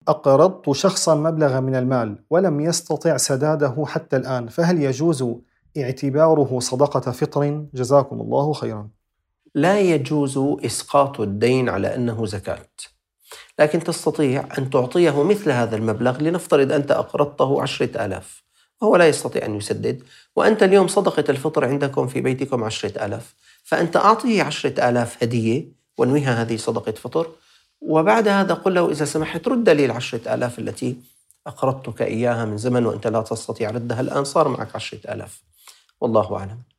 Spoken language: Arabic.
أقرضت شخصا مبلغا من المال ولم يستطع سداده حتى الآن، فهل يجوز اعتباره صدقة فطر؟ جزاكم الله خيرا. لا يجوز إسقاط الدين على أنه زكاة، لكن تستطيع أن تعطيه مثل هذا المبلغ. لنفترض أنت أقرضته 10,000 وهو لا يستطيع أن يسدد، وأنت اليوم صدقة الفطر عندكم في بيتكم 10,000، فأنت أعطيه 10,000 هدية وانويها هذه صدقة فطر، وبعد هذا قل له إذا سمحت رد لي 10,000 التي أقرضتك إياها من زمن وأنت لا تستطيع ردها الآن، صار معك 10,000. والله أعلم.